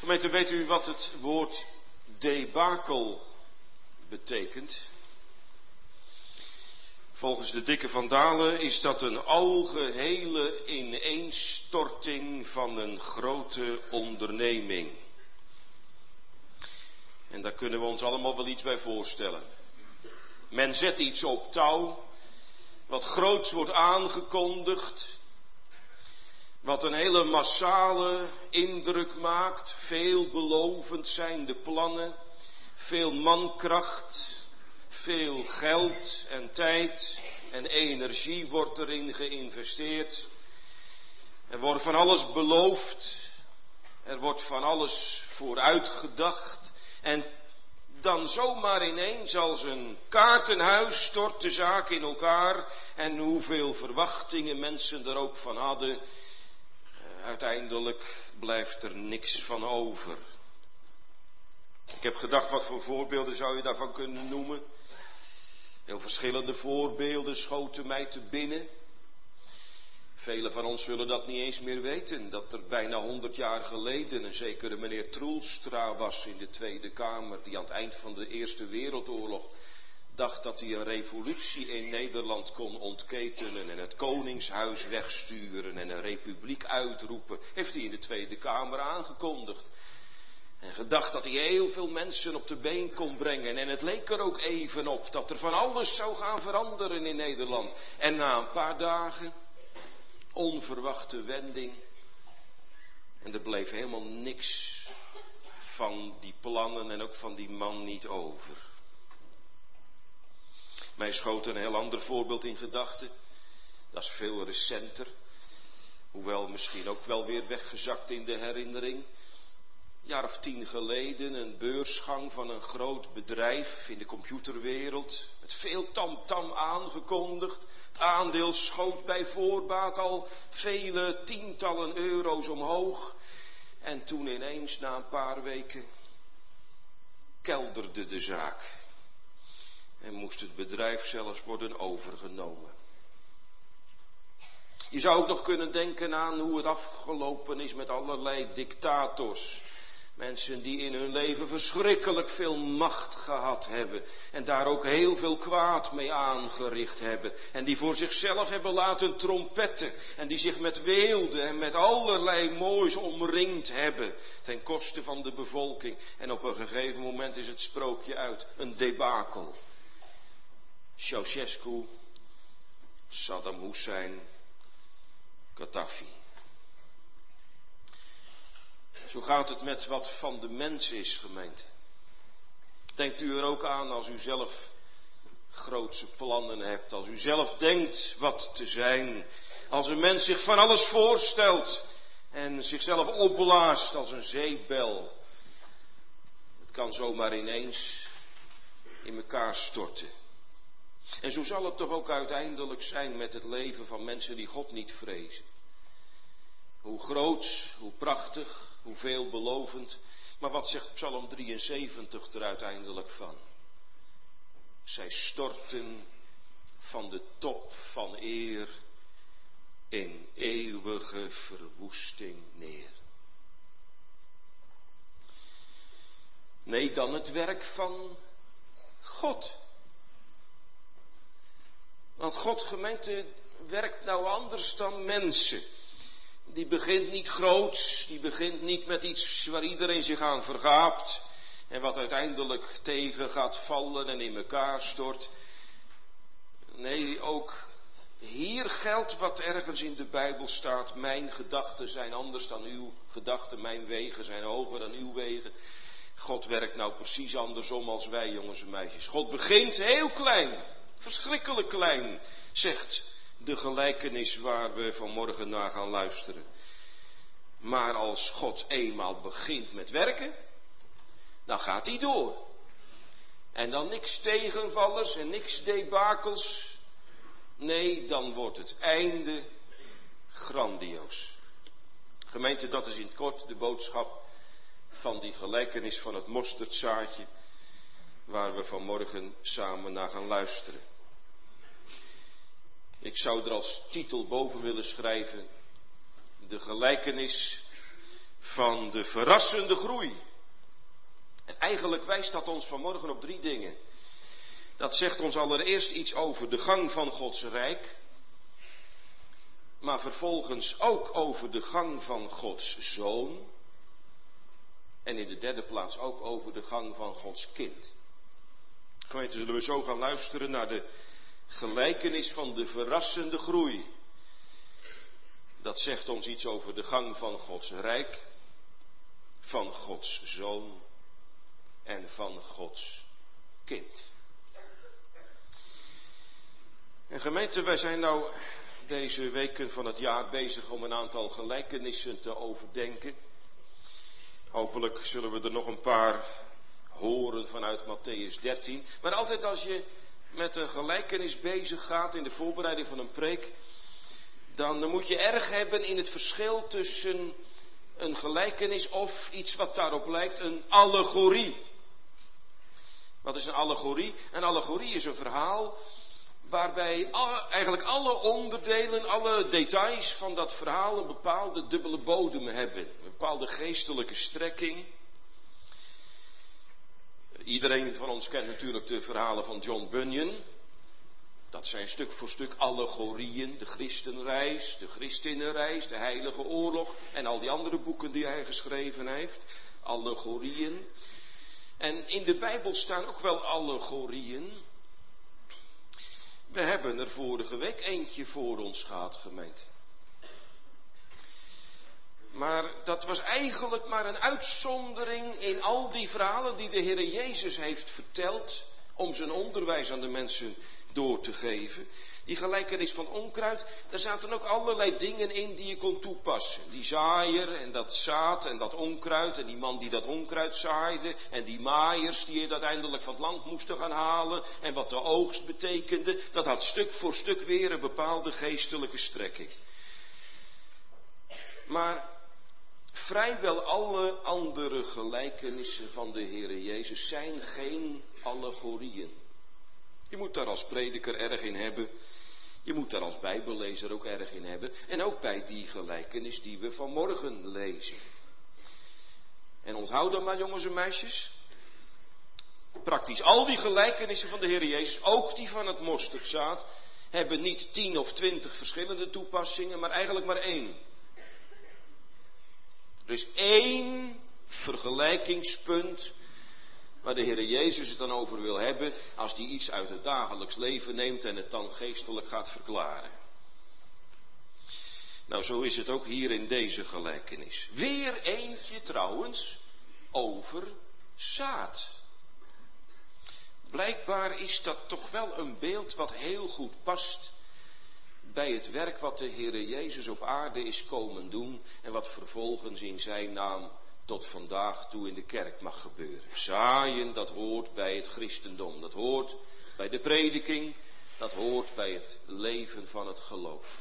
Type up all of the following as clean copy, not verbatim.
Gemeente, weet u wat het woord debakel betekent? Volgens de dikke Van Dalen is dat een algehele ineenstorting van een grote onderneming. En daar kunnen we ons allemaal wel iets bij voorstellen. Men zet iets op touw, wat groots wordt aangekondigd, wat een hele massale indruk maakt, veelbelovend zijn de plannen, veel mankracht, veel geld en tijd en energie wordt erin geïnvesteerd. Er wordt van alles beloofd, er wordt van alles vooruitgedacht en dan zomaar ineens als een kaartenhuis stort de zaak in elkaar en hoeveel verwachtingen mensen er ook van hadden, uiteindelijk blijft er niks van over. Ik heb gedacht, wat voor voorbeelden zou je daarvan kunnen noemen? Heel verschillende voorbeelden schoten mij te binnen. Velen van ons zullen dat niet eens meer weten, dat er bijna 100 jaar geleden een zekere meneer Troelstra was in de Tweede Kamer, die aan het eind van de Eerste Wereldoorlog dacht dat hij een revolutie in Nederland kon ontketenen en het koningshuis wegsturen en een republiek uitroepen. Heeft hij in de Tweede Kamer aangekondigd. En gedacht dat hij heel veel mensen op de been kon brengen. En het leek er ook even op dat er van alles zou gaan veranderen in Nederland. En na een paar dagen, onverwachte wending. En er bleef helemaal niks van die plannen en ook van die man niet over. Mij schoot een heel ander voorbeeld in gedachten. Dat is veel recenter. Hoewel misschien ook wel weer weggezakt in de herinnering. Een jaar of 10 geleden een beursgang van een groot bedrijf in de computerwereld. Met veel tamtam aangekondigd. Het aandeel schoot bij voorbaat al vele tientallen euro's omhoog. En toen ineens na een paar weken kelderde de zaak. En moest het bedrijf zelfs worden overgenomen. Je zou ook nog kunnen denken aan hoe het afgelopen is met allerlei dictators. Mensen die in hun leven verschrikkelijk veel macht gehad hebben. En daar ook heel veel kwaad mee aangericht hebben. En die voor zichzelf hebben laten trompetten. En die zich met weelde en met allerlei moois omringd hebben. Ten koste van de bevolking. En op een gegeven moment is het sprookje uit. Een debakel. Ceausescu, Saddam Hussein, Gaddafi. Zo gaat het met wat van de mens is, gemeente. Denkt u er ook aan als u zelf grootse plannen hebt. Als u zelf denkt wat te zijn. Als een mens zich van alles voorstelt en zichzelf opblaast als een zeebel. Het kan zomaar ineens in elkaar storten. En zo zal het toch ook uiteindelijk zijn met het leven van mensen die God niet vrezen. Hoe groot, hoe prachtig, hoe veelbelovend. Maar wat zegt Psalm 73 er uiteindelijk van? Zij storten van de top van eer in eeuwige verwoesting neer. Nee, dan het werk van God. Want God, gemeente, werkt nou anders dan mensen. Die begint niet groots, die begint niet met iets waar iedereen zich aan vergaapt. En wat uiteindelijk tegen gaat vallen en in elkaar stort. Nee, ook hier geldt wat ergens in de Bijbel staat. Mijn gedachten zijn anders dan uw gedachten, mijn wegen zijn hoger dan uw wegen. God werkt nou precies andersom als wij, jongens en meisjes. God begint heel klein. Verschrikkelijk klein, zegt de gelijkenis waar we vanmorgen naar gaan luisteren. Maar als God eenmaal begint met werken, dan gaat hij door. En dan niks tegenvallers en niks debakels. Nee, dan wordt het einde grandioos. Gemeente, dat is in het kort de boodschap van die gelijkenis van het mosterdzaadje, waar we vanmorgen samen naar gaan luisteren. Ik zou er als titel boven willen schrijven: de gelijkenis van de verrassende groei. En eigenlijk wijst dat ons vanmorgen op 3 dingen. Dat zegt ons allereerst iets over de gang van Gods rijk. Maar vervolgens ook over de gang van Gods zoon. En in de 3e plaats ook over de gang van Gods kind. Gemeente, zullen we zo gaan luisteren naar de gelijkenis van de verrassende groei. Dat zegt ons iets over de gang van Gods rijk, van Gods zoon en van Gods kind. En gemeente, wij zijn nou deze weken van het jaar bezig om een aantal gelijkenissen te overdenken. Hopelijk zullen we er nog een paar horen vanuit Mattheüs 13. Maar altijd als je met een gelijkenis bezig gaat in de voorbereiding van een preek, dan moet je erg hebben in het verschil tussen een gelijkenis of iets wat daarop lijkt, een allegorie. Wat is een allegorie? Een allegorie is een verhaal waarbij eigenlijk alle onderdelen, alle details van dat verhaal een bepaalde dubbele bodem hebben. Een bepaalde geestelijke strekking. Iedereen van ons kent natuurlijk de verhalen van John Bunyan. Dat zijn stuk voor stuk allegorieën. De Christenreis, de Christinnenreis, de Heilige Oorlog en al die andere boeken die hij geschreven heeft. Allegorieën. En in de Bijbel staan ook wel allegorieën. We hebben er vorige week eentje voor ons gehad, gemeente. Maar dat was eigenlijk maar een uitzondering in al die verhalen die de Heer Jezus heeft verteld om zijn onderwijs aan de mensen door te geven. Die gelijkenis van onkruid, daar zaten ook allerlei dingen in die je kon toepassen. Die zaaier en dat zaad en dat onkruid en die man die dat onkruid zaaide en die maaiers die het uiteindelijk van het land moesten gaan halen en wat de oogst betekende, dat had stuk voor stuk weer een bepaalde geestelijke strekking. Maar vrijwel alle andere gelijkenissen van de Heer Jezus zijn geen allegorieën. Je moet daar als prediker erg in hebben. Je moet daar als bijbellezer ook erg in hebben. En ook bij die gelijkenis die we vanmorgen lezen. En onthoud dan maar, jongens en meisjes. Praktisch al die gelijkenissen van de Heer Jezus, ook die van het mosterdzaad, hebben niet 10 of 20 verschillende toepassingen, maar eigenlijk maar 1. Er is 1 vergelijkingspunt waar de Heer Jezus het dan over wil hebben als hij iets uit het dagelijks leven neemt en het dan geestelijk gaat verklaren. Nou, zo is het ook hier in deze gelijkenis. Weer eentje trouwens over zaad. Blijkbaar is dat toch wel een beeld wat heel goed past bij het werk wat de Heer Jezus op aarde is komen doen en wat vervolgens in zijn naam tot vandaag toe in de kerk mag gebeuren. Zaaien, dat hoort bij het christendom. Dat hoort bij de prediking. Dat hoort bij het leven van het geloof.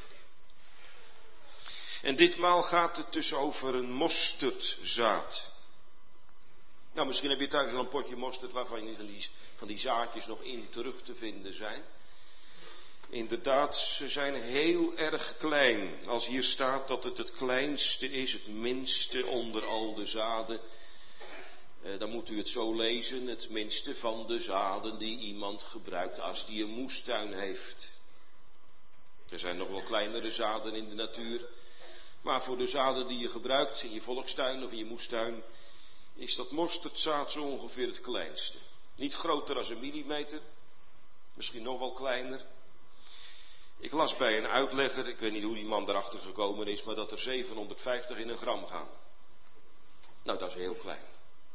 En ditmaal gaat het dus over een mosterdzaad. Nou, misschien heb je thuis wel een potje mosterd waarvan van die zaadjes nog in terug te vinden zijn. Inderdaad, ze zijn heel erg klein. Als hier staat dat het kleinste is, het minste onder al de zaden. Dan moet u het zo lezen, het minste van de zaden die iemand gebruikt als die een moestuin heeft. Er zijn nog wel kleinere zaden in de natuur. Maar voor de zaden die je gebruikt in je volkstuin of in je moestuin, is dat mosterdzaad zo ongeveer het kleinste. Niet groter dan 1 millimeter, misschien nog wel kleiner. Ik las bij een uitlegger, ik weet niet hoe die man erachter gekomen is, maar dat er 750 in een gram gaan. Nou, dat is heel klein.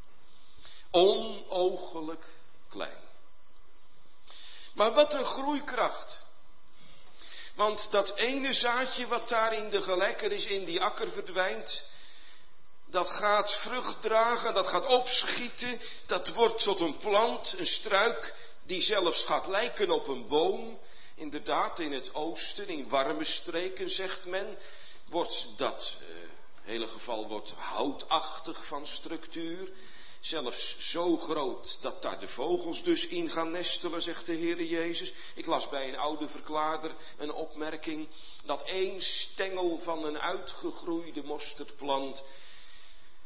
Onoogelijk klein. Maar wat een groeikracht. Want dat ene zaadje wat daar in de gelijkenis in die akker verdwijnt, dat gaat vrucht dragen, dat gaat opschieten, dat wordt tot een plant, een struik, die zelfs gaat lijken op een boom. Inderdaad, in het oosten, in warme streken, zegt men, wordt dat hele geval wordt houtachtig van structuur. Zelfs zo groot dat daar de vogels dus in gaan nestelen, zegt de Heer Jezus. Ik las bij een oude verklaarder een opmerking dat 1 stengel van een uitgegroeide mosterdplant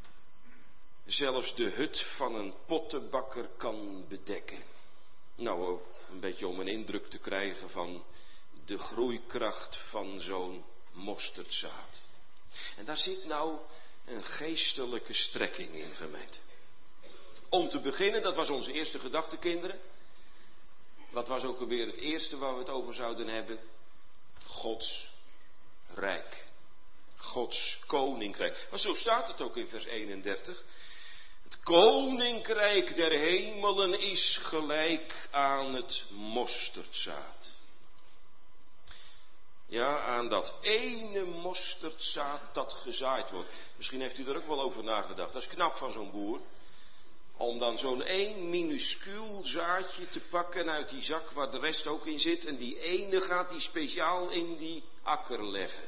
zelfs de hut van een pottenbakker kan bedekken. Nou, een beetje om een indruk te krijgen van de groeikracht van zo'n mosterdzaad. En daar zit nou een geestelijke strekking in, gemeente. Om te beginnen, dat was onze eerste gedachte, kinderen. Wat was ook alweer het eerste waar we het over zouden hebben? Gods rijk. Gods koninkrijk. Maar zo staat het ook in vers 31. Het koninkrijk der hemelen is gelijk aan het mosterdzaad. Ja, aan dat ene mosterdzaad dat gezaaid wordt. Misschien heeft u er ook wel over nagedacht. Dat is knap van zo'n boer. Om dan zo'n één minuscuul zaadje te pakken uit die zak waar de rest ook in zit. En die ene gaat die speciaal in die akker leggen.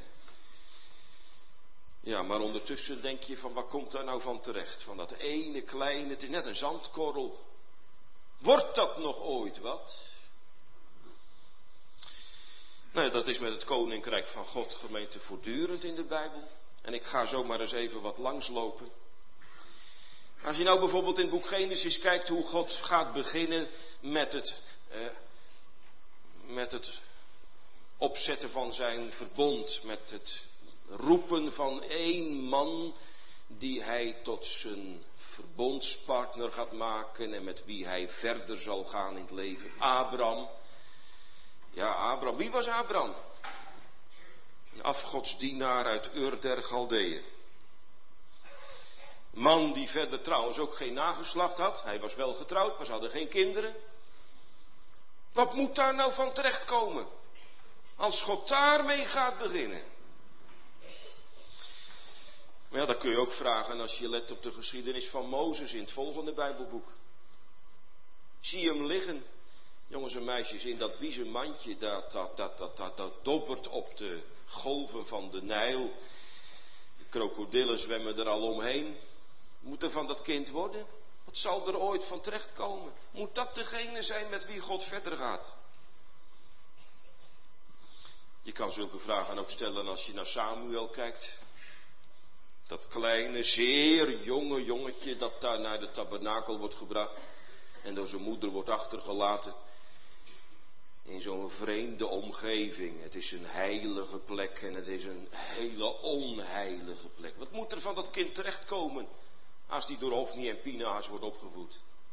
Ja, maar ondertussen denk je van, wat komt daar nou van terecht? Van dat ene kleine, het is net een zandkorrel. Wordt dat nog ooit wat? Nou, dat is met het koninkrijk van God, gemeente, voortdurend in de Bijbel. En ik ga zomaar eens even wat langslopen. Als je nou bijvoorbeeld in het boek Genesis kijkt hoe God gaat beginnen met het opzetten van zijn verbond. Met het roepen van één man die hij tot zijn verbondspartner gaat maken en met wie hij verder zal gaan in het leven. Abraham. Ja, Abraham. Wie was Abraham? Een afgodsdienaar uit Ur der Galdeeën. Man die verder trouwens ook geen nageslacht had. Hij was wel getrouwd, maar ze hadden geen kinderen. Wat moet daar nou van terechtkomen? Als God daarmee gaat beginnen. Maar ja, dat kun je ook vragen als je let op de geschiedenis van Mozes in het volgende Bijbelboek. Zie je hem liggen, jongens en meisjes, in dat biezenmandje dat dobbert op de golven van de Nijl. De krokodillen zwemmen er al omheen. Moet er van dat kind worden? Wat zal er ooit van terechtkomen? Moet dat degene zijn met wie God verder gaat? Je kan zulke vragen ook stellen als je naar Samuel kijkt. Dat kleine, zeer jonge jongetje dat daar naar de tabernakel wordt gebracht. En door zijn moeder wordt achtergelaten. In zo'n vreemde omgeving. Het is een heilige plek en het is een hele onheilige plek. Wat moet er van dat kind terechtkomen als die door Hofni en Pinaas wordt opgevoed?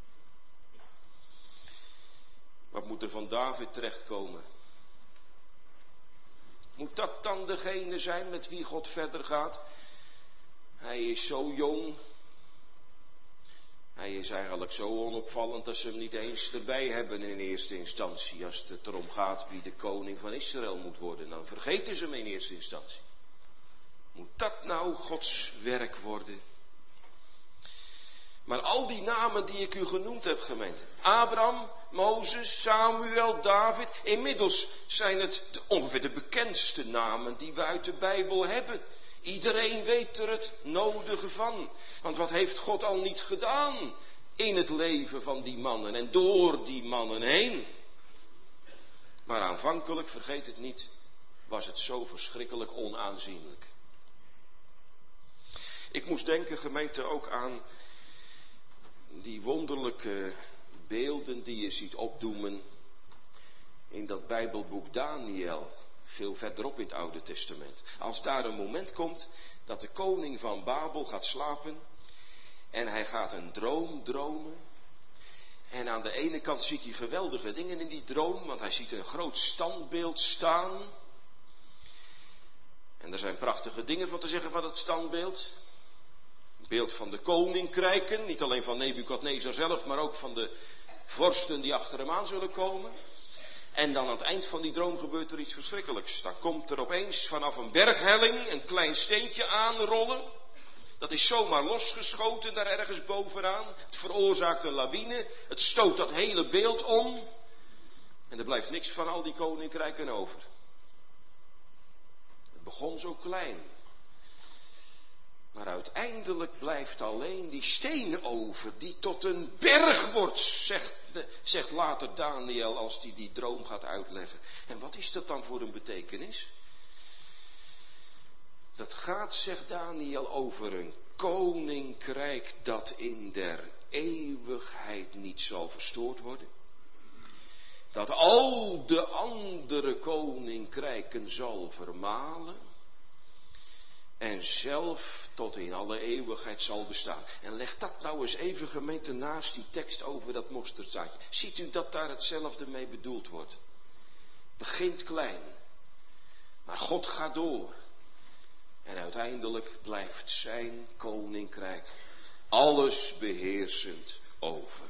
Wat moet er van David terechtkomen? Moet dat dan degene zijn met wie God verder gaat? Hij is zo jong. Hij is eigenlijk zo onopvallend dat ze hem niet eens erbij hebben in eerste instantie. Als het erom gaat wie de koning van Israël moet worden, dan vergeten ze hem in eerste instantie. Moet dat nou Gods werk worden? Maar al die namen die ik u genoemd heb, gemeente. Abraham, Mozes, Samuel, David. Inmiddels zijn het ongeveer de bekendste namen die we uit de Bijbel hebben. Iedereen weet er het nodige van. Want wat heeft God al niet gedaan in het leven van die mannen en door die mannen heen? Maar aanvankelijk, vergeet het niet, was het zo verschrikkelijk onaanzienlijk. Ik moest denken, gemeente, ook aan die wonderlijke beelden die je ziet opdoemen in dat Bijbelboek Daniel. Veel verderop in het Oude Testament. Als daar een moment komt dat de koning van Babel gaat slapen. En hij gaat een droom dromen. En aan de ene kant ziet hij geweldige dingen in die droom. Want hij ziet een groot standbeeld staan. En er zijn prachtige dingen van te zeggen van het standbeeld. Een beeld van de koninkrijken. Niet alleen van Nebukadnezar zelf, maar ook van de vorsten die achter hem aan zullen komen. En dan aan het eind van die droom gebeurt er iets verschrikkelijks. Dan komt er opeens vanaf een berghelling een klein steentje aanrollen. Dat is zomaar losgeschoten daar ergens bovenaan. Het veroorzaakt een lawine. Het stoot dat hele beeld om. En er blijft niks van al die koninkrijken over. Het begon zo klein. Maar uiteindelijk blijft alleen die steen over, die tot een berg wordt, zegt later Daniel als hij die droom gaat uitleggen. En wat is dat dan voor een betekenis? Dat gaat, zegt Daniel, over een koninkrijk dat in der eeuwigheid niet zal verstoord worden. Dat al de andere koninkrijken zal vermalen. En zelf tot in alle eeuwigheid zal bestaan. En leg dat nou eens even, gemeente, naast die tekst over dat mosterdzaadje. Ziet u dat daar hetzelfde mee bedoeld wordt? Begint klein. Maar God gaat door. En uiteindelijk blijft zijn koninkrijk alles beheersend over.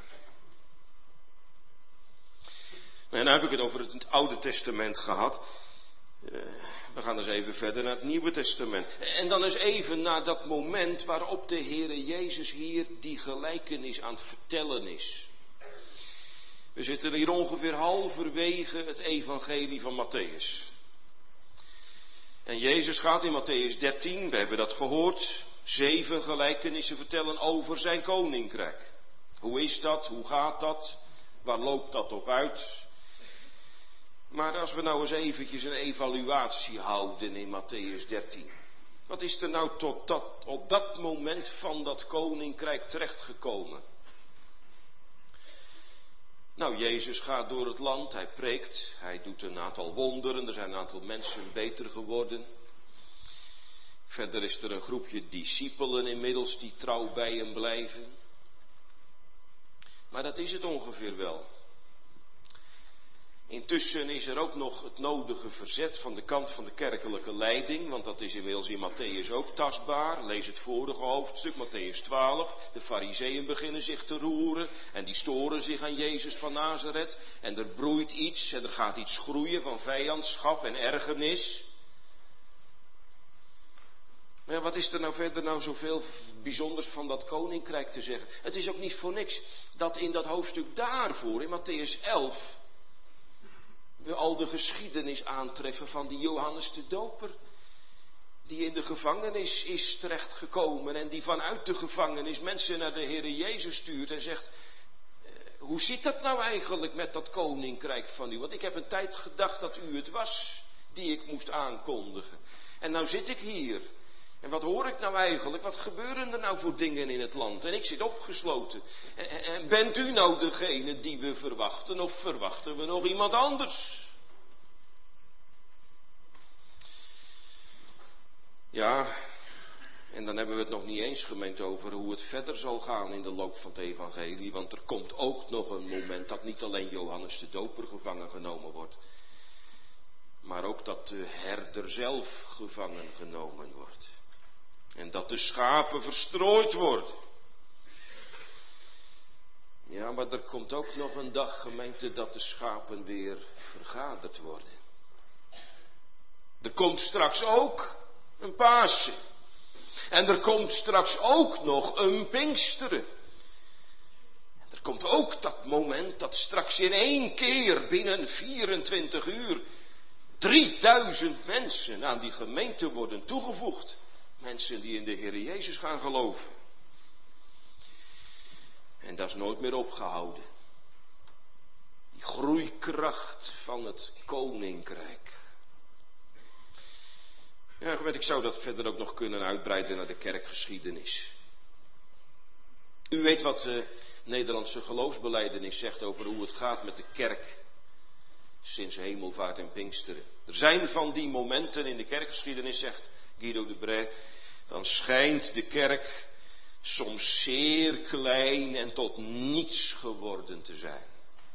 En nu heb ik het over het Oude Testament gehad. We gaan dus even verder naar het Nieuwe Testament. En dan eens even naar dat moment waarop de Heere Jezus hier die gelijkenis aan het vertellen is. We zitten hier ongeveer halverwege het evangelie van Matthäus. En Jezus gaat in Matthäus 13, we hebben dat gehoord, 7 gelijkenissen vertellen over zijn koninkrijk. Hoe is dat? Hoe gaat dat? Waar loopt dat op uit? Maar als we nou eens eventjes een evaluatie houden in Matthäus 13. Wat is er nou op dat moment van dat koninkrijk terechtgekomen? Nou, Jezus gaat door het land, hij preekt, hij doet een aantal wonderen, er zijn een aantal mensen beter geworden. Verder is er een groepje discipelen inmiddels die trouw bij hem blijven. Maar dat is het ongeveer wel. Intussen is er ook nog het nodige verzet van de kant van de kerkelijke leiding, want dat is inmiddels in Matthäus ook tastbaar. Lees het vorige hoofdstuk, Matthäus 12. De Farizeeën beginnen zich te roeren en die storen zich aan Jezus van Nazareth. En er broeit iets en er gaat iets groeien van vijandschap en ergernis. Maar ja, wat is er nou verder zoveel bijzonders van dat koninkrijk te zeggen? Het is ook niet voor niks dat in dat hoofdstuk daarvoor, in Matthäus 11... we al de geschiedenis aantreffen van die Johannes de Doper. Die in de gevangenis is terechtgekomen en die vanuit de gevangenis mensen naar de Heere Jezus stuurt en zegt: hoe zit dat nou eigenlijk met dat koninkrijk van u? Want ik heb een tijd gedacht dat u het was die ik moest aankondigen. En nou zit ik hier. En wat hoor ik nou eigenlijk? Wat gebeuren er nou voor dingen in het land? En ik zit opgesloten. En bent u nou degene die we verwachten? Of verwachten we nog iemand anders? Ja, en dan hebben we het nog niet eens, gemeente, over hoe het verder zal gaan in de loop van het evangelie. Want er komt ook nog een moment dat niet alleen Johannes de Doper gevangen genomen wordt. Maar ook dat de herder zelf gevangen genomen wordt. En dat de schapen verstrooid worden. Ja, maar er komt ook nog een dag, gemeente, dat de schapen weer vergaderd worden. Er komt straks ook een Pasen. En er komt straks ook nog een Pinksteren. En er komt ook dat moment dat straks in 1 keer binnen 24 uur 3000 mensen aan die gemeente worden toegevoegd. Mensen die in de Heere Jezus gaan geloven. En dat is nooit meer opgehouden. Die groeikracht van het koninkrijk. Ja, ik zou dat verder ook nog kunnen uitbreiden naar de kerkgeschiedenis. U weet wat de Nederlandse geloofsbelijdenis zegt over hoe het gaat met de kerk sinds Hemelvaart en Pinksteren. Er zijn van die momenten in de kerkgeschiedenis, zegt Guido de Brès, dan schijnt de kerk soms zeer klein en tot niets geworden te zijn.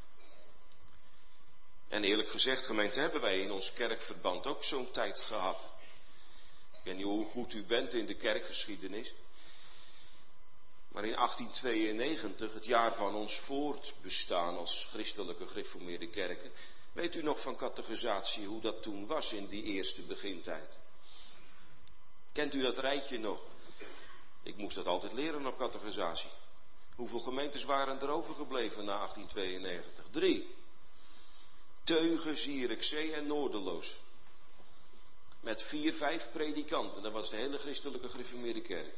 En eerlijk gezegd, gemeente, hebben wij in ons kerkverband ook zo'n tijd gehad. Ik weet niet hoe goed u bent in de kerkgeschiedenis. Maar in 1892, het jaar van ons voortbestaan als christelijke gereformeerde kerken, weet u nog van catechisatie hoe dat toen was in die eerste begintijd? Kent u dat rijtje nog? Ik moest dat altijd leren op catechisatie. Hoeveel gemeentes waren er overgebleven na 1892? 3. Teugen, Zierikzee en Noorderloos. Met 4, 5 predikanten. Dat was de hele christelijke gereformeerde kerk.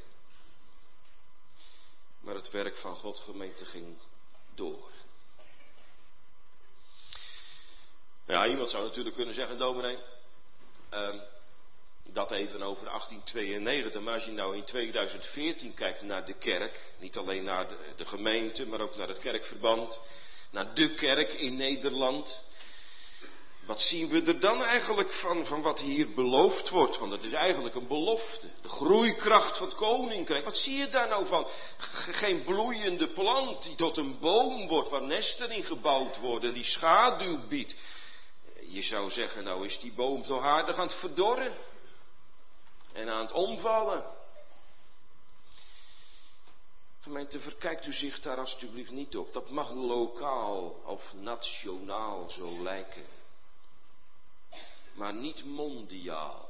Maar het werk van God, gemeente, ging door. Ja, iemand zou natuurlijk kunnen zeggen, dominee, Dat even over 1892, maar als je nou in 2014 kijkt naar de kerk, niet alleen naar de gemeente, maar ook naar het kerkverband, naar de kerk in Nederland. Wat zien we er dan eigenlijk van wat hier beloofd wordt? Want het is eigenlijk een belofte. De groeikracht van het koninkrijk. Wat zie je daar nou van? Geen bloeiende plant die tot een boom wordt, waar nesten in gebouwd worden, die schaduw biedt. Je zou zeggen, nou is die boom toch aardig aan het verdorren. En aan het omvallen. Gemeente, verkijkt u zich daar alstublieft niet op. Dat mag lokaal of nationaal zo lijken. Maar niet mondiaal.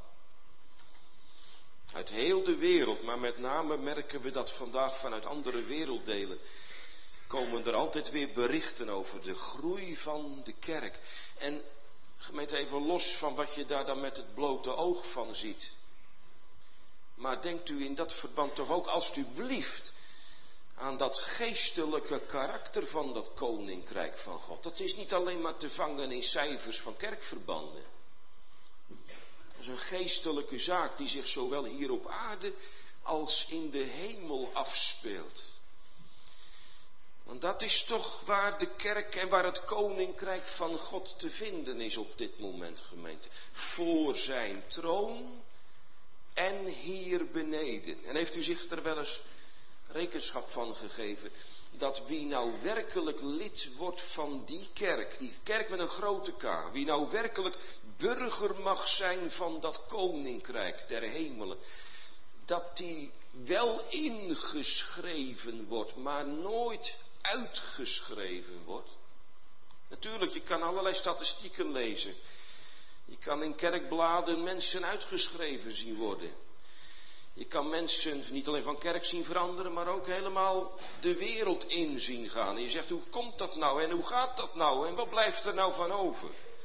Uit heel de wereld, maar met name merken we dat vandaag vanuit andere werelddelen, komen er altijd weer berichten over de groei van de kerk. En gemeente, even los van wat je daar dan met het blote oog van ziet. Maar denkt u in dat verband toch ook alstublieft aan dat geestelijke karakter van dat koninkrijk van God. Dat is niet alleen maar te vangen in cijfers van kerkverbanden. Dat is een geestelijke zaak die zich zowel hier op aarde als in de hemel afspeelt. Want dat is toch waar de kerk en waar het koninkrijk van God te vinden is op dit moment, gemeente. Voor zijn troon en hier beneden. En heeft u zich er wel eens rekenschap van gegeven dat wie nou werkelijk lid wordt van die kerk met een grote K, wie nou werkelijk burger mag zijn van dat koninkrijk der hemelen, dat die wel ingeschreven wordt, maar nooit uitgeschreven wordt. Natuurlijk, je kan allerlei statistieken lezen. Je kan in kerkbladen mensen uitgeschreven zien worden. Je kan mensen niet alleen van kerk zien veranderen, maar ook helemaal de wereld in zien gaan. En je zegt, hoe komt dat nou en hoe gaat dat nou en wat blijft er nou van over?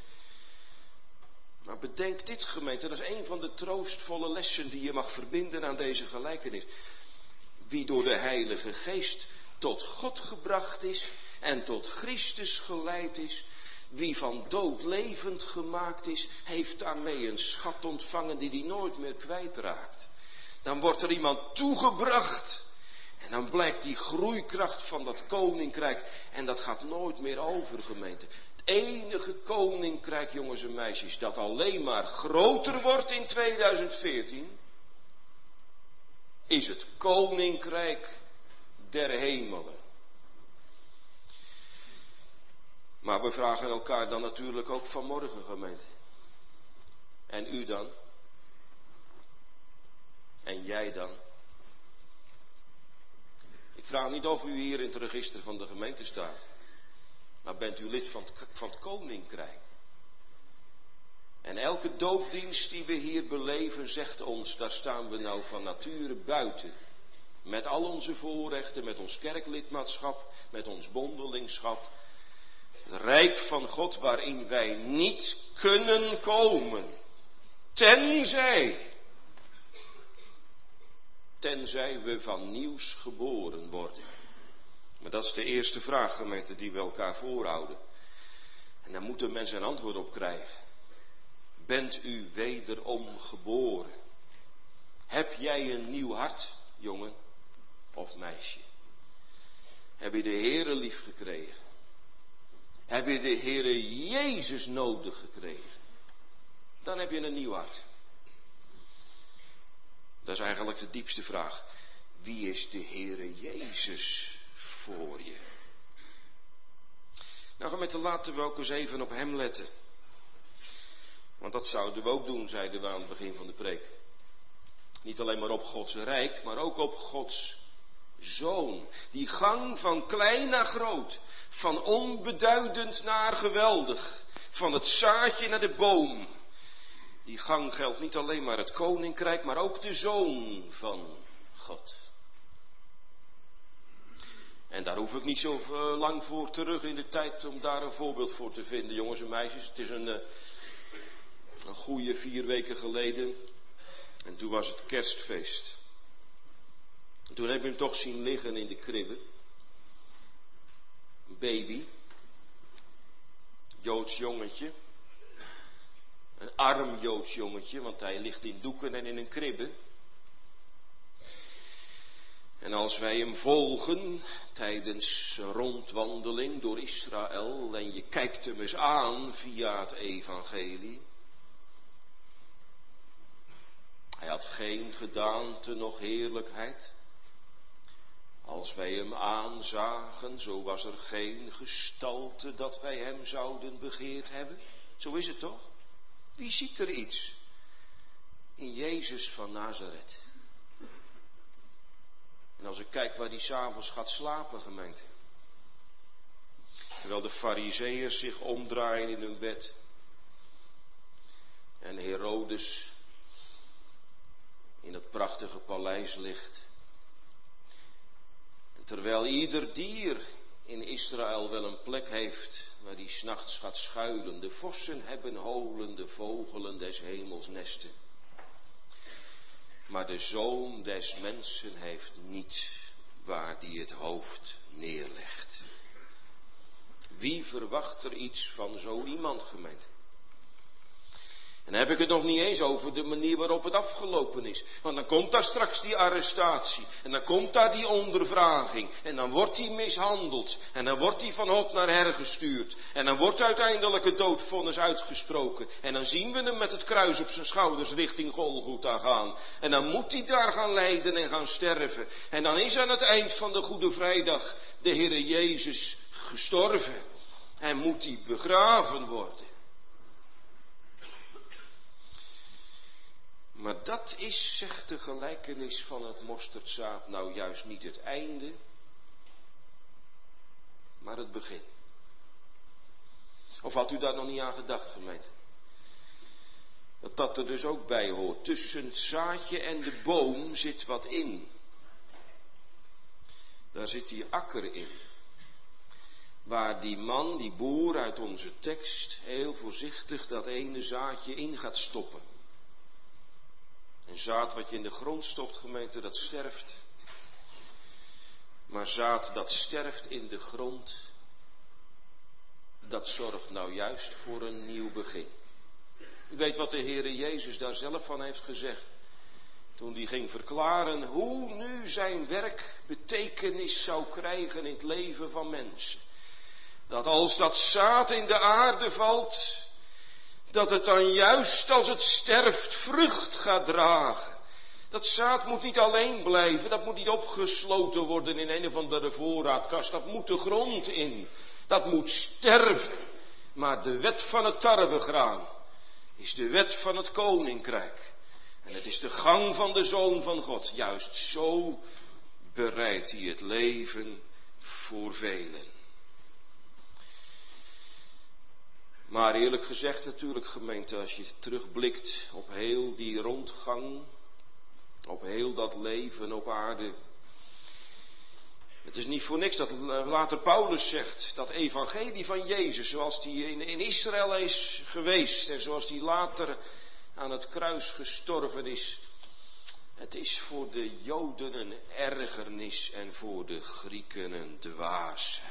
Maar bedenk dit, gemeente, dat is een van de troostvolle lessen die je mag verbinden aan deze gelijkenis. Wie door de Heilige Geest tot God gebracht is en tot Christus geleid is, wie van dood levend gemaakt is, heeft daarmee een schat ontvangen die hij nooit meer kwijtraakt. Dan wordt er iemand toegebracht en dan blijkt die groeikracht van dat koninkrijk en dat gaat nooit meer over, gemeente. Het enige koninkrijk, jongens en meisjes, dat alleen maar groter wordt in 2014, is het koninkrijk der hemelen. Maar we vragen elkaar dan natuurlijk ook vanmorgen, gemeente. En u dan? En jij dan? Ik vraag niet of u hier in het register van de gemeente staat. Maar bent u lid van het koninkrijk? En elke doopdienst die we hier beleven zegt ons, daar staan we nou van nature buiten. Met al onze voorrechten, met ons kerklidmaatschap, met ons bondelingschap. Het rijk van God waarin wij niet kunnen komen. Tenzij we van nieuws geboren worden. Maar dat is de eerste vraag, gemeente, die we elkaar voorhouden. En daar moeten mensen een antwoord op krijgen. Bent u wederom geboren? Heb jij een nieuw hart, jongen of meisje? Heb je de Heere lief gekregen? Heb je de Heere Jezus nodig gekregen? Dan heb je een nieuw hart. Dat is eigenlijk de diepste vraag. Wie is de Heere Jezus voor je? Nou, gemeente, laten we ook eens even op hem letten. Want dat zouden we ook doen, zeiden we aan het begin van de preek. Niet alleen maar op Gods rijk, maar ook op Gods Zoon. Die gang van klein naar groot. Van onbeduidend naar geweldig. Van het zaadje naar de boom. Die gang geldt niet alleen maar het koninkrijk, maar ook de Zoon van God. En daar hoef ik niet zo lang voor terug in de tijd om daar een voorbeeld voor te vinden, jongens en meisjes. Het is een goede 4 weken geleden. En toen was het kerstfeest. En toen heb je hem toch zien liggen in de kribbe. Een baby. Joods jongetje. Een arm Joods jongetje, want hij ligt in doeken en in een kribbe. En als wij hem volgen tijdens een rondwandeling door Israël en je kijkt hem eens aan via het evangelie. Hij had geen gedaante noch heerlijkheid. Als wij hem aanzagen, zo was er geen gestalte dat wij hem zouden begeerd hebben. Zo is het toch? Wie ziet er iets in Jezus van Nazareth? En als ik kijk waar hij 's avonds gaat slapen, gemeente. Terwijl de Farizeeërs zich omdraaien in hun bed. En Herodes in dat prachtige paleis ligt. En terwijl ieder dier in Israël wel een plek heeft waar die 's nachts gaat schuilen. De vossen hebben holen, de vogelen des hemels nesten. Maar de Zoon des mensen heeft niet waar die het hoofd neerlegt. Wie verwacht er iets van zo iemand, gemeente? En dan heb ik het nog niet eens over de manier waarop het afgelopen is. Want dan komt daar straks die arrestatie. En dan komt daar die ondervraging. En dan wordt hij mishandeld. En dan wordt hij van hot naar her gestuurd. En dan wordt uiteindelijk het doodvonnis uitgesproken. En dan zien we hem met het kruis op zijn schouders richting Golgotha gaan. En dan moet hij daar gaan lijden en gaan sterven. En dan is aan het eind van de Goede Vrijdag de Heere Jezus gestorven. En moet hij begraven worden. Maar dat is, zegt de gelijkenis van het mosterdzaad, nou juist niet het einde, maar het begin. Of had u daar nog niet aan gedacht, gemeente? Dat er dus ook bij hoort. Tussen het zaadje en de boom zit wat in. Daar zit die akker in. Waar die man, die boer uit onze tekst, heel voorzichtig dat ene zaadje in gaat stoppen. En zaad wat je in de grond stopt, gemeente, dat sterft. Maar zaad dat sterft in de grond, dat zorgt nou juist voor een nieuw begin. U weet wat de Heere Jezus daar zelf van heeft gezegd. Toen hij ging verklaren hoe nu zijn werk betekenis zou krijgen in het leven van mensen. Dat als dat zaad in de aarde valt, dat het dan juist als het sterft vrucht gaat dragen. Dat zaad moet niet alleen blijven, dat moet niet opgesloten worden in een of andere voorraadkast. Dat moet de grond in, dat moet sterven. Maar de wet van het tarwegraan is de wet van het koninkrijk. En het is de gang van de Zoon van God. Juist zo bereidt hij het leven voor velen. Maar eerlijk gezegd natuurlijk, gemeente, als je terugblikt op heel die rondgang, op heel dat leven op aarde. Het is niet voor niks dat later Paulus zegt, dat evangelie van Jezus, zoals die in Israël is geweest en zoals die later aan het kruis gestorven is. Het is voor de Joden een ergernis en voor de Grieken een dwaasheid.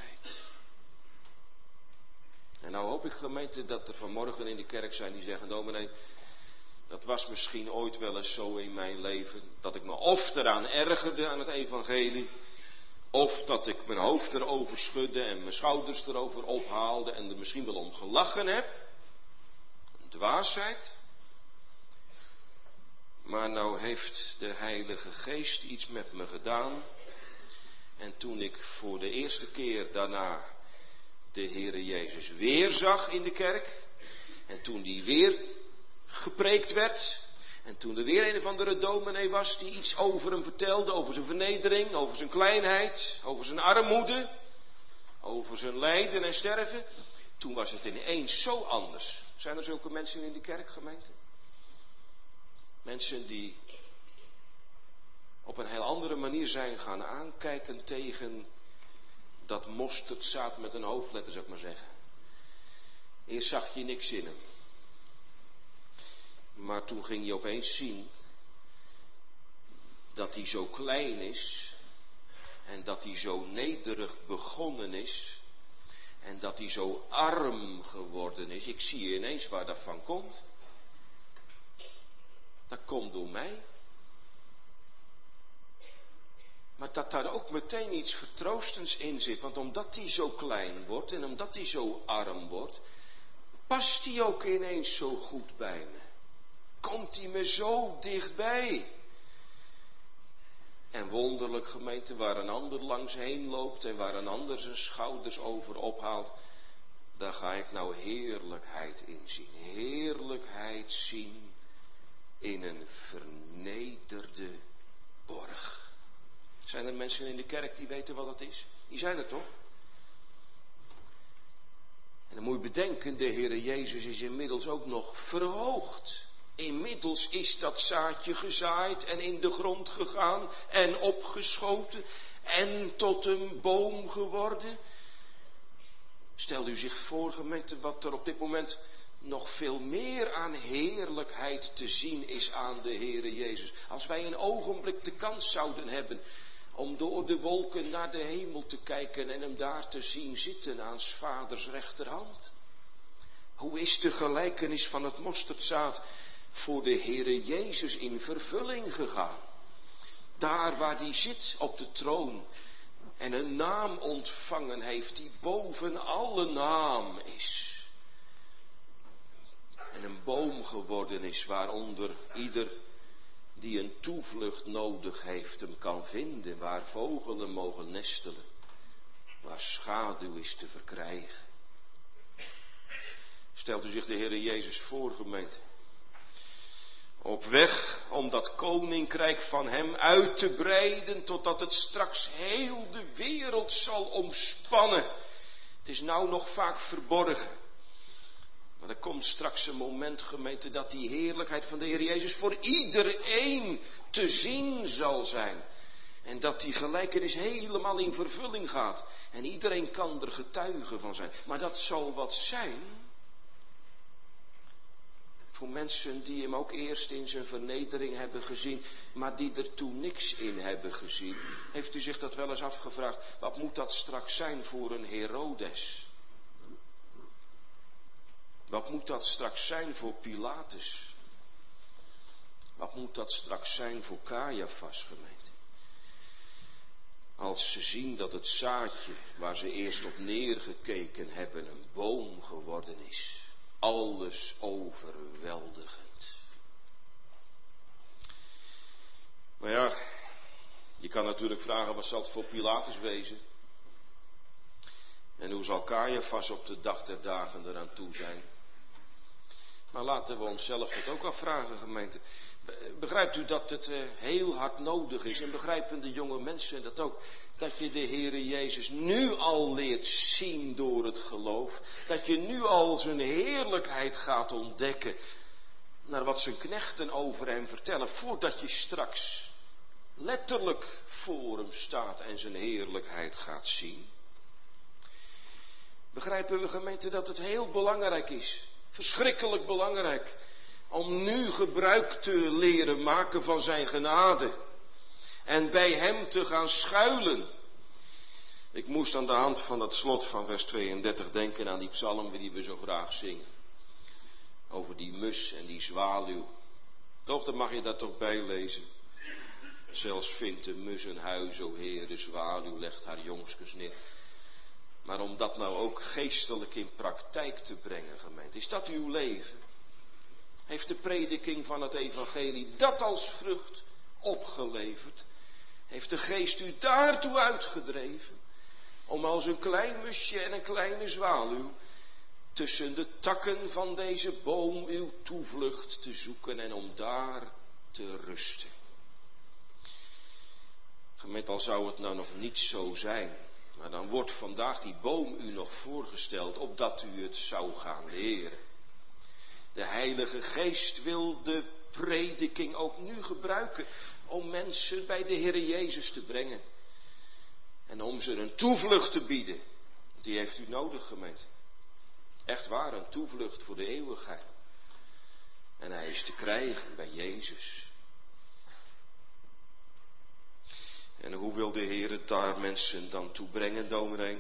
En nou hoop ik, gemeente, dat er vanmorgen in de kerk zijn die zeggen, dominee, dat was misschien ooit wel eens zo in mijn leven, dat ik me of eraan ergerde aan het evangelie, of dat ik mijn hoofd erover schudde en mijn schouders erover ophaalde en er misschien wel om gelachen heb. Een dwaasheid. Maar nou heeft de Heilige Geest iets met me gedaan. En toen ik voor de eerste keer daarna de Heere Jezus weer zag in de kerk. En toen die weer gepreekt werd. En toen er weer een of andere dominee was die iets over hem vertelde. Over zijn vernedering, over zijn kleinheid, over zijn armoede. Over zijn lijden en sterven. Toen was het ineens zo anders. Zijn er zulke mensen in de kerkgemeente? Mensen die op een heel andere manier zijn gaan aankijken tegen dat mosterdzaad met een hoofdletter, zou ik maar zeggen. Eerst zag je niks in hem. Maar toen ging je opeens zien dat hij zo klein is en dat hij zo nederig begonnen is en dat hij zo arm geworden is. Ik zie ineens waar dat van komt. Dat komt door mij. Maar dat daar ook meteen iets vertroostends in zit. Want omdat hij zo klein wordt en omdat hij zo arm wordt, past hij ook ineens zo goed bij me. Komt hij me zo dichtbij. En wonderlijk, gemeente, waar een ander langs heen loopt en waar een ander zijn schouders over ophaalt, daar ga ik nou heerlijkheid in zien. Heerlijkheid zien in een vernederde borg. Zijn er mensen in de kerk die weten wat dat is? Die zijn er toch? En dan moet je bedenken, de Heere Jezus is inmiddels ook nog verhoogd. Inmiddels is dat zaadje gezaaid en in de grond gegaan en opgeschoten en tot een boom geworden. Stel u zich voor, gemeente, wat er op dit moment nog veel meer aan heerlijkheid te zien is aan de Heere Jezus. Als wij een ogenblik de kans zouden hebben om door de wolken naar de hemel te kijken en hem daar te zien zitten aan 's Vaders rechterhand. Hoe is de gelijkenis van het mosterdzaad voor de Heere Jezus in vervulling gegaan? Daar waar hij zit op de troon en een naam ontvangen heeft die boven alle naam is. En een boom geworden is waaronder ieder die een toevlucht nodig heeft hem kan vinden. Waar vogelen mogen nestelen. Waar schaduw is te verkrijgen. Stelt u zich de Heere Jezus voor, gemeente. Op weg om dat koninkrijk van hem uit te breiden totdat het straks heel de wereld zal omspannen. Het is nou nog vaak verborgen. Maar er komt straks een moment, gemeente, dat die heerlijkheid van de Heer Jezus voor iedereen te zien zal zijn. En dat die gelijkenis helemaal in vervulling gaat. En iedereen kan er getuige van zijn. Maar dat zal wat zijn voor mensen die hem ook eerst in zijn vernedering hebben gezien, maar die er toen niks in hebben gezien. Heeft u zich dat wel eens afgevraagd? Wat moet dat straks zijn voor een Herodes? Wat moet dat straks zijn voor Pilatus? Wat moet dat straks zijn voor Caiaphas, gemeente? Als ze zien dat het zaadje waar ze eerst op neergekeken hebben een boom geworden is. Alles overweldigend. Maar ja, je kan natuurlijk vragen, wat zal het voor Pilatus wezen? En hoe zal Caiaphas op de dag der dagen eraan toe zijn? Maar laten we onszelf dat ook afvragen, gemeente. Begrijpt u dat het heel hard nodig is, en begrijpen de jonge mensen dat ook, dat je de Heere Jezus nu al leert zien door het geloof, dat je nu al zijn heerlijkheid gaat ontdekken, naar wat zijn knechten over hem vertellen, voordat je straks letterlijk voor hem staat en zijn heerlijkheid gaat zien. Begrijpen we, gemeente, dat het heel belangrijk is, verschrikkelijk belangrijk, om nu gebruik te leren maken van zijn genade en bij hem te gaan schuilen. Ik moest aan de hand van dat slot van vers 32 denken aan die psalm die we zo graag zingen. Over die mus en die zwaluw. Toch, dan mag je dat toch bijlezen. Zelfs vindt de mus een huis, o Heer, de zwaluw legt haar jongskens neer. Maar om dat nou ook geestelijk in praktijk te brengen, gemeente, is dat uw leven? Heeft de prediking van het evangelie dat als vrucht opgeleverd? Heeft de geest u daartoe uitgedreven? Om als een klein musje en een kleine zwaluw tussen de takken van deze boom uw toevlucht te zoeken en om daar te rusten. Gemeente, al zou het nou nog niet zo zijn, maar dan wordt vandaag die boom u nog voorgesteld, opdat u het zou gaan leren. De Heilige Geest wil de prediking ook nu gebruiken om mensen bij de Heere Jezus te brengen. En om ze een toevlucht te bieden. Die heeft u nodig, gemeente. Echt waar, een toevlucht voor de eeuwigheid. En hij is te krijgen bij Jezus. En hoe wil de Heer daar mensen dan toe brengen, dominee?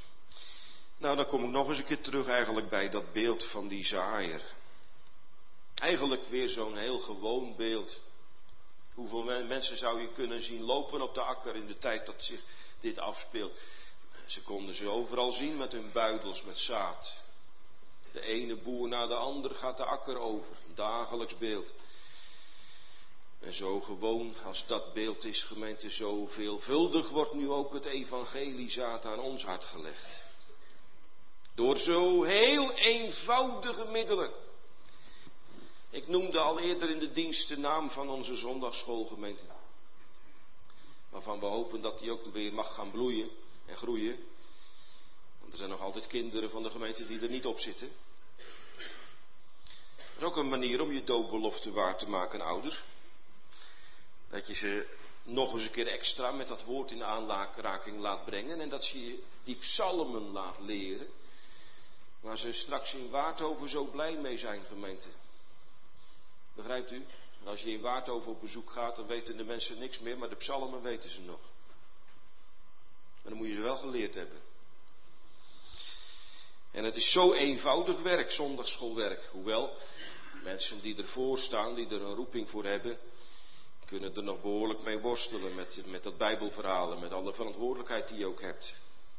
Nou, dan kom ik nog eens een keer terug eigenlijk bij dat beeld van die zaaier. Eigenlijk weer zo'n heel gewoon beeld. Hoeveel mensen zou je kunnen zien lopen op de akker in de tijd dat zich dit afspeelt. Ze konden ze overal zien met hun buidels met zaad. De ene boer na de ander gaat de akker over. Een dagelijks beeld. En zo gewoon als dat beeld is, gemeente, zo veelvuldig wordt nu ook het evangeliezaad aan ons hart gelegd. Door zo heel eenvoudige middelen. Ik noemde al eerder in de dienst de naam van onze zondagsschoolgemeente. Waarvan we hopen dat die ook weer mag gaan bloeien en groeien. Want er zijn nog altijd kinderen van de gemeente die er niet op zitten. Dat is ook een manier om je doopbelofte waar te maken, ouder. Dat je ze nog eens een keer extra met dat woord in aanraking laat brengen. En dat je die psalmen laat leren. Waar ze straks in Waardhoven zo blij mee zijn, gemeente. Begrijpt u? En als je in Waardhoven op bezoek gaat, dan weten de mensen niks meer, maar de psalmen weten ze nog. Maar dan moet je ze wel geleerd hebben. En het is zo eenvoudig werk, zondagsschoolwerk. Hoewel, mensen die ervoor staan, die er een roeping voor hebben, kunnen er nog behoorlijk mee worstelen met dat Bijbelverhaal en met alle verantwoordelijkheid die je ook hebt.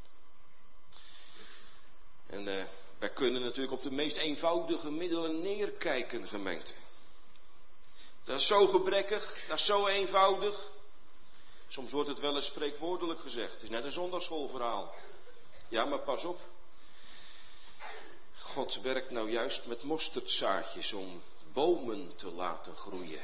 En wij kunnen natuurlijk op de meest eenvoudige middelen neerkijken, gemeente. Dat is zo gebrekkig, dat is zo eenvoudig. Soms wordt het wel eens spreekwoordelijk gezegd. Het is net een zondagsschoolverhaal. Ja, maar pas op. God werkt nou juist met mosterdzaadjes om bomen te laten groeien.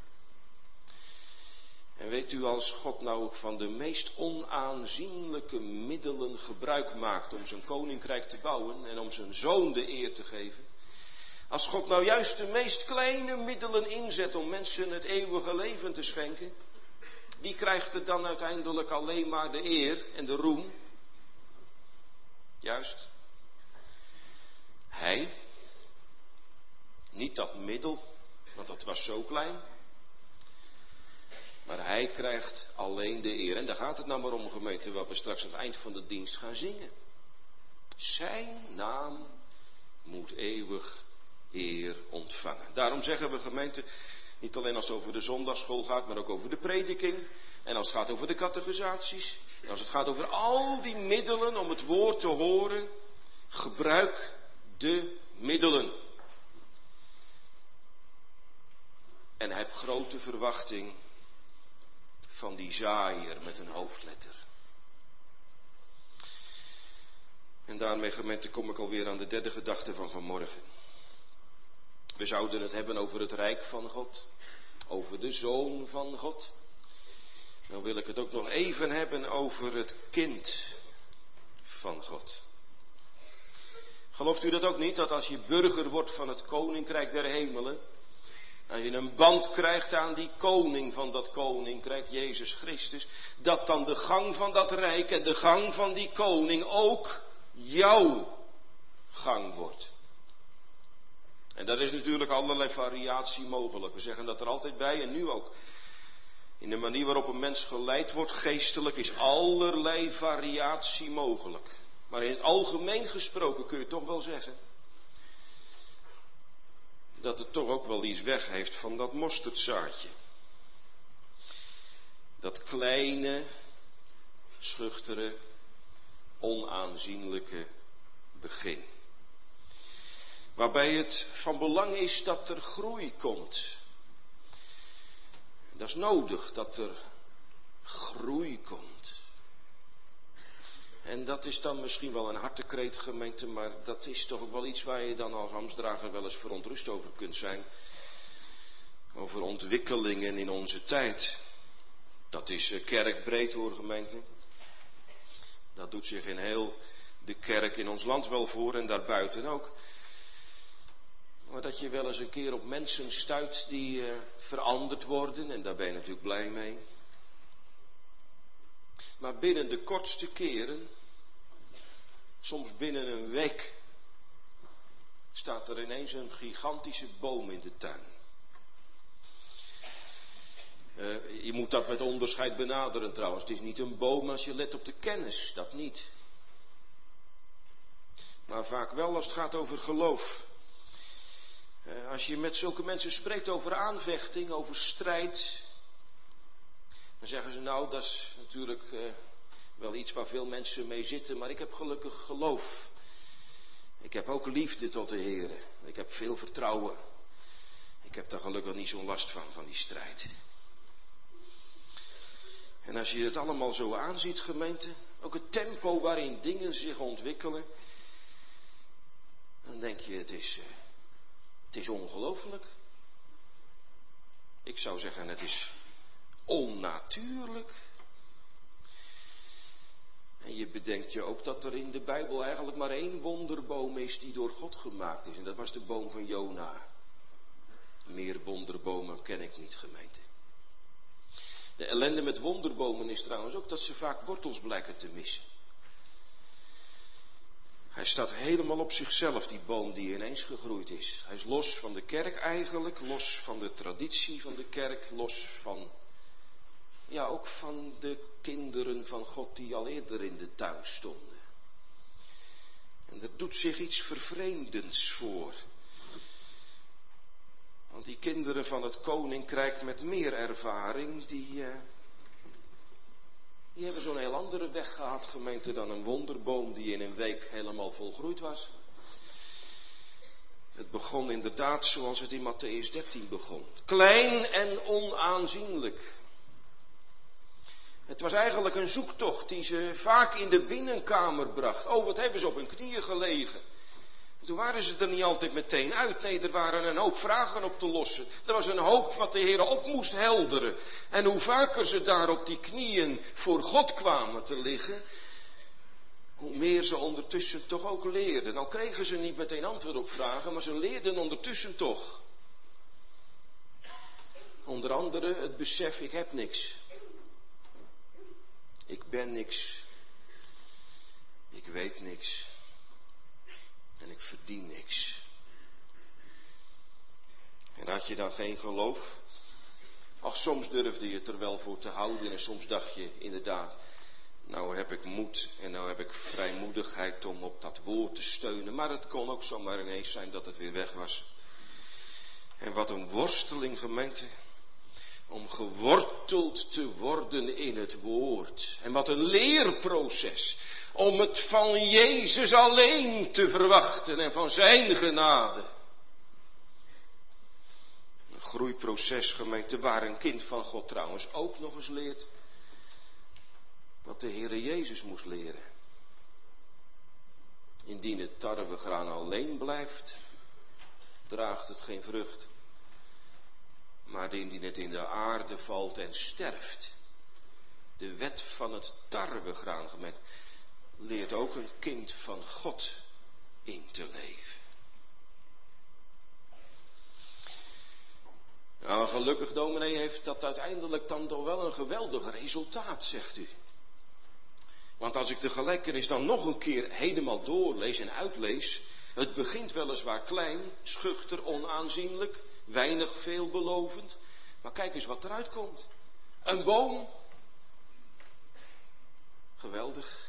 En weet u, als God nou van de meest onaanzienlijke middelen gebruik maakt om zijn koninkrijk te bouwen en om zijn zoon de eer te geven. Als God nou juist de meest kleine middelen inzet om mensen het eeuwige leven te schenken. Wie krijgt er dan uiteindelijk alleen maar de eer en de roem? Juist. Hij. Niet dat middel, want dat was zo klein. Maar hij krijgt alleen de eer. En daar gaat het nou maar om, gemeente, wat we straks aan het eind van de dienst gaan zingen. Zijn naam moet eeuwig eer ontvangen. Daarom zeggen we, gemeente, niet alleen als het over de zondagsschool gaat, maar ook over de prediking. En als het gaat over de catechisaties. En als het gaat over al die middelen om het woord te horen. Gebruik de middelen. En hij heeft grote verwachting van die zaaier met een hoofdletter. En daarmee, gemeente, kom ik alweer aan de derde gedachte van vanmorgen. We zouden het hebben over het rijk van God. Over de Zoon van God. Dan wil ik het ook nog even hebben over het kind van God. Gelooft u dat ook niet? Dat als je burger wordt van het koninkrijk der hemelen. Als je een band krijgt aan die koning van dat koninkrijk, Jezus Christus. Dat dan de gang van dat rijk en de gang van die koning ook jouw gang wordt. En daar is natuurlijk allerlei variatie mogelijk. We zeggen dat er altijd bij en nu ook. In de manier waarop een mens geleid wordt geestelijk is allerlei variatie mogelijk. Maar in het algemeen gesproken kun je toch wel zeggen dat het toch ook wel iets weg heeft van dat mosterdzaadje. Dat kleine, schuchtere, onaanzienlijke begin. Waarbij het van belang is dat er groei komt. Dat is nodig, dat er groei komt. En dat is dan misschien wel een hartekreet, gemeente, maar dat is toch ook wel iets waar je dan als ambtsdrager wel eens verontrust over kunt zijn. Over ontwikkelingen in onze tijd. Dat is kerkbreed hoor, gemeente. Dat doet zich in heel de kerk in ons land wel voor en daarbuiten ook. Maar dat je wel eens een keer op mensen stuit die veranderd worden. En daar ben je natuurlijk blij mee. Maar binnen de kortste keren, soms binnen een week, staat er ineens een gigantische boom in de tuin. Je moet dat met onderscheid benaderen trouwens. Het is niet een boom als je let op de kennis, dat niet. Maar vaak wel als het gaat over geloof. Als je met zulke mensen spreekt over aanvechting, over strijd, dan zeggen ze nou, dat is natuurlijk wel iets waar veel mensen mee zitten, maar ik heb gelukkig geloof. Ik heb ook liefde tot de Heer. Ik heb veel vertrouwen. Ik heb daar gelukkig niet zo'n last van die strijd. En als je het allemaal zo aanziet, gemeente, ook het tempo waarin dingen zich ontwikkelen, dan denk je, het is ongelooflijk. Ik zou zeggen, het is onnatuurlijk. En je bedenkt je ook dat er in de Bijbel eigenlijk maar één wonderboom is die door God gemaakt is. En dat was de boom van Jona. Meer wonderbomen ken ik niet, gemeente. De ellende met wonderbomen is trouwens ook dat ze vaak wortels blijken te missen. Hij staat helemaal op zichzelf, die boom die ineens gegroeid is. Hij is los van de kerk eigenlijk, los van de traditie van de kerk, los van, ja, ook van de kinderen van God die al eerder in de tuin stonden. En er doet zich iets vervreemdends voor. Want die kinderen van het koninkrijk met meer ervaring, die hebben zo'n heel andere weg gehad, gemeente, dan een wonderboom die in een week helemaal volgroeid was. Het begon inderdaad zoals het in Mattheüs 13 begon. Klein en onaanzienlijk. Het was eigenlijk een zoektocht die ze vaak in de binnenkamer bracht. Oh, wat hebben ze op hun knieën gelegen. Toen waren ze er niet altijd meteen uit. Nee, er waren een hoop vragen op te lossen. Er was een hoop wat de Heer op moest helderen. En hoe vaker ze daar op die knieën voor God kwamen te liggen, hoe meer ze ondertussen toch ook leerden. Nou kregen ze niet meteen antwoord op vragen, maar ze leerden ondertussen toch. Onder andere het besef, ik heb niks. Ik ben niks. Ik weet niks. En ik verdien niks. En had je dan geen geloof? Ach, soms durfde je het er wel voor te houden en soms dacht je inderdaad, nou heb ik moed en nou heb ik vrijmoedigheid om op dat woord te steunen. Maar het kon ook zomaar ineens zijn dat het weer weg was. En wat een worsteling, gemeente, om geworteld te worden in het woord. En wat een leerproces. Om het van Jezus alleen te verwachten en van zijn genade. Een groeiproces, gemeente, waar een kind van God trouwens ook nog eens leert wat de Heere Jezus moest leren. Indien het tarwegraan alleen blijft, draagt het geen vrucht. Maar indien het in de aarde valt en sterft, de wet van het tarwegraan, gemeente, leert ook een kind van God in te leven. Nou, gelukkig, dominee, heeft dat uiteindelijk dan toch wel een geweldig resultaat, zegt u. Want als ik de gelijkenis dan nog een keer helemaal doorlees en uitlees, het begint weliswaar klein, schuchter, onaanzienlijk, weinig veelbelovend, maar kijk eens wat eruit komt. Een boom. Geweldig.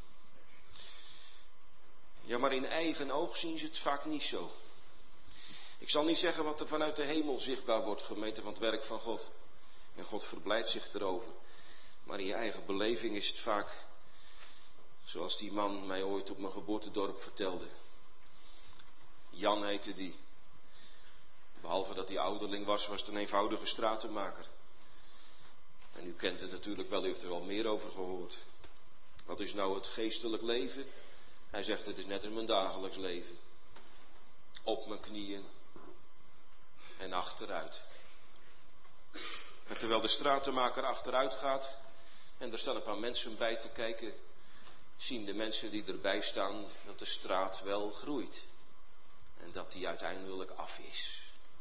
Ja, maar in eigen oog zien ze het vaak niet zo. Ik zal niet zeggen wat er vanuit de hemel zichtbaar wordt, gemeente, van het werk van God. En God verblijdt zich erover. Maar in je eigen beleving is het vaak, zoals die man mij ooit op mijn geboortedorp vertelde. Jan heette die. Behalve dat hij ouderling was, was het een eenvoudige stratenmaker. En u kent het natuurlijk wel, u heeft er wel meer over gehoord. Wat is nou het geestelijk leven? Hij zegt, het is net als mijn dagelijks leven. Op mijn knieën en achteruit. En terwijl de stratenmaker achteruit gaat en er staan een paar mensen bij te kijken, zien de mensen die erbij staan dat de straat wel groeit. En dat die uiteindelijk af is.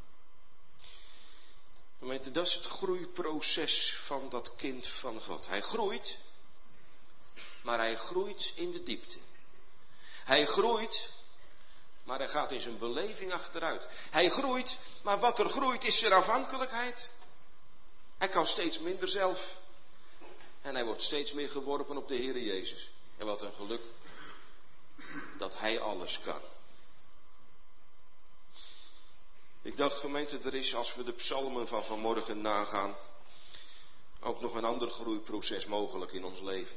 Gemeente, dat is het groeiproces van dat kind van God. Hij groeit, maar hij groeit in de diepte. Hij groeit, maar hij gaat in zijn beleving achteruit. Hij groeit, maar wat er groeit is zijn afhankelijkheid. Hij kan steeds minder zelf. En hij wordt steeds meer geworpen op de Heere Jezus. En wat een geluk dat hij alles kan. Ik dacht, gemeente, er is, als we de psalmen van vanmorgen nagaan, ook nog een ander groeiproces mogelijk in ons leven.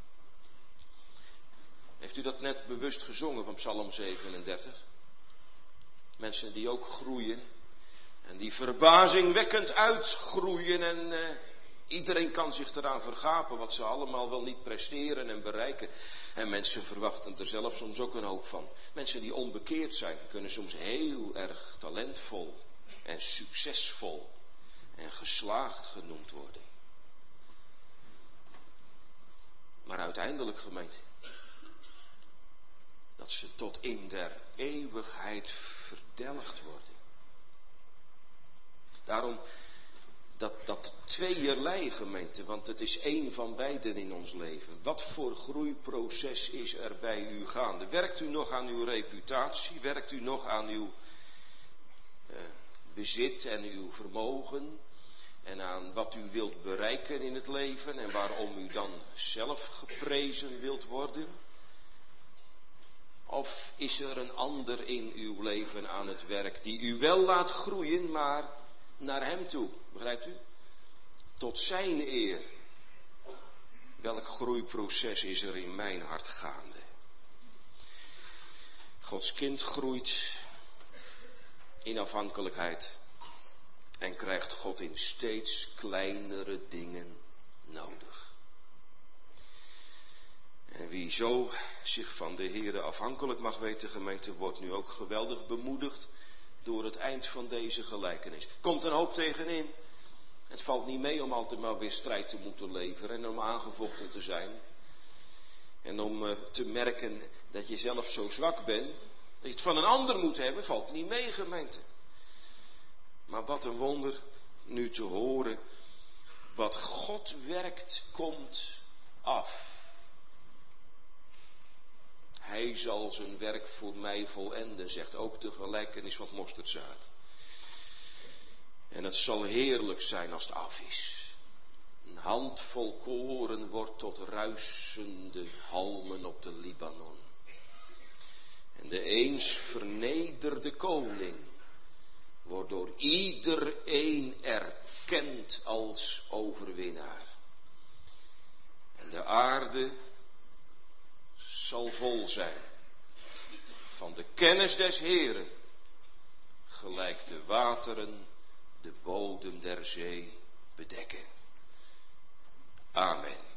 Heeft u dat net bewust gezongen van Psalm 37? Mensen die ook groeien en die verbazingwekkend uitgroeien en iedereen kan zich eraan vergapen wat ze allemaal wel niet presteren en bereiken. En mensen verwachten er zelf soms ook een hoop van. Mensen die onbekeerd zijn kunnen soms heel erg talentvol en succesvol en geslaagd genoemd worden. Maar uiteindelijk, gemeente, dat ze tot in der eeuwigheid verdelgd worden. Daarom dat tweeërlei, gemeente, want het is één van beiden in ons leven. Wat voor groeiproces is er bij u gaande? Werkt u nog aan uw reputatie? Werkt u nog aan uw bezit en uw vermogen? En aan wat u wilt bereiken in het leven en waarom u dan zelf geprezen wilt worden? Of is er een ander in uw leven aan het werk die u wel laat groeien, maar naar hem toe? Begrijpt u? Tot zijn eer. Welk groeiproces is er in mijn hart gaande? Gods kind groeit in afhankelijkheid en krijgt God in steeds kleinere dingen nodig. En wie zo zich van de Here afhankelijk mag weten, gemeente, wordt nu ook geweldig bemoedigd door het eind van deze gelijkenis. Komt een hoop tegenin. Het valt niet mee om altijd maar weer strijd te moeten leveren en om aangevochten te zijn. En om te merken dat je zelf zo zwak bent, dat je het van een ander moet hebben, valt niet mee, gemeente. Maar wat een wonder nu te horen, wat God werkt, komt af. Hij zal zijn werk voor mij volenden, zegt ook de gelijkenis van het mosterdzaad. En het zal heerlijk zijn als het af is. Een handvol koren wordt tot ruisende halmen op de Libanon. En de eens vernederde koning wordt door iedereen erkend als overwinnaar. En de aarde zal vol zijn van de kennis des Heeren, gelijk de wateren de bodem der zee bedekken. Amen.